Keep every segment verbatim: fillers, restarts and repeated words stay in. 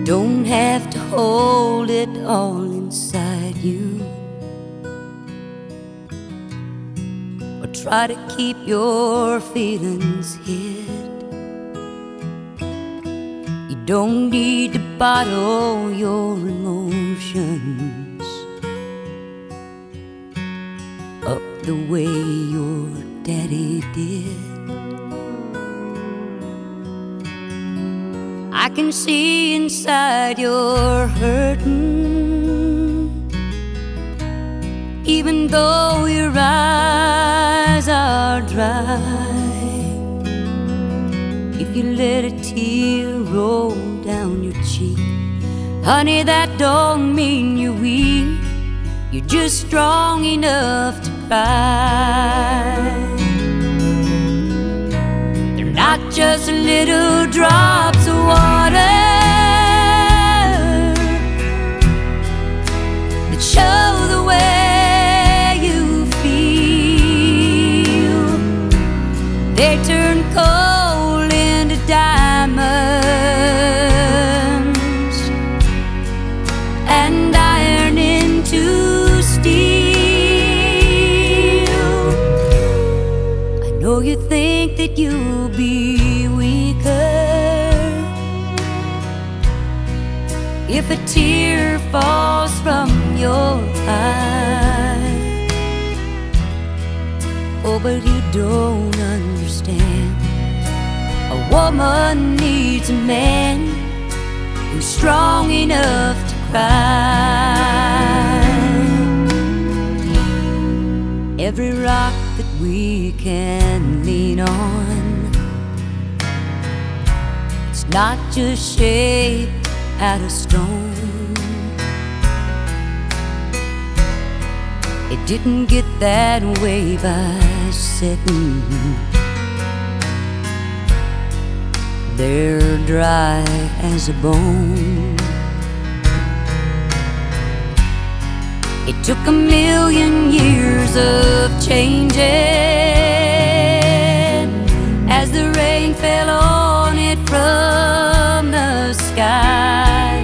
don't have to hold it all inside you, or try to keep your feelings hid. You don't need to bottle your emotions up the way your daddy did. I can see inside you're hurting, even though your eyes are dry. If you let a tear roll down your cheek, honey, that don't mean you're weak. You're just strong enough to cry. They're not just little drops of water that show the way you feel. They turn coal into diamonds and iron into steel. I know you think that you'll be weaker if a tear falls from your eye. Oh, but you don't understand. A woman needs a man who's strong enough to cry. Every rock that we can lean on, it's not just shaped out of stone. It didn't get that way by setting. They're dry as a bone. It took a million years of changing as the rain fell on it from the sky.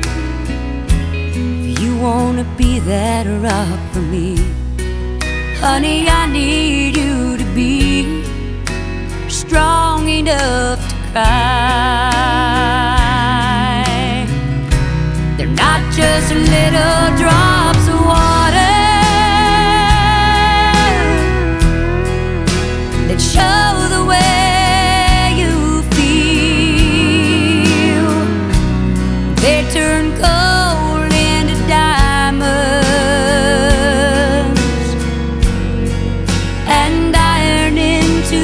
If you wanna be that rock for me, honey, I need you to be strong enough to cry. They're not just little drops of water that show the way you feel. They turn coal into diamonds and iron into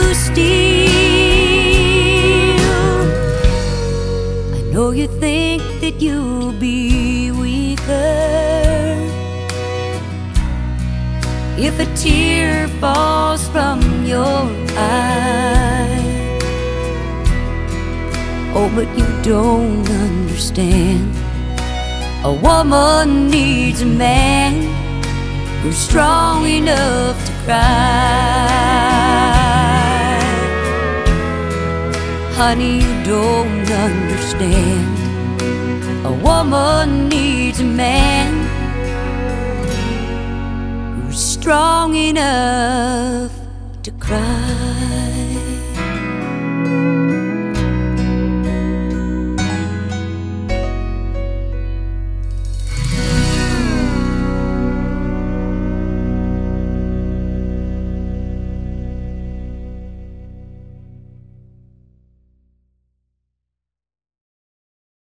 steel. I know you think that you'll be weaker if a tear falls from your eye. Oh, but you don't understand. A woman needs a man who's strong enough to cry. Honey, you don't understand. A woman needs a man who's strong enough to cry.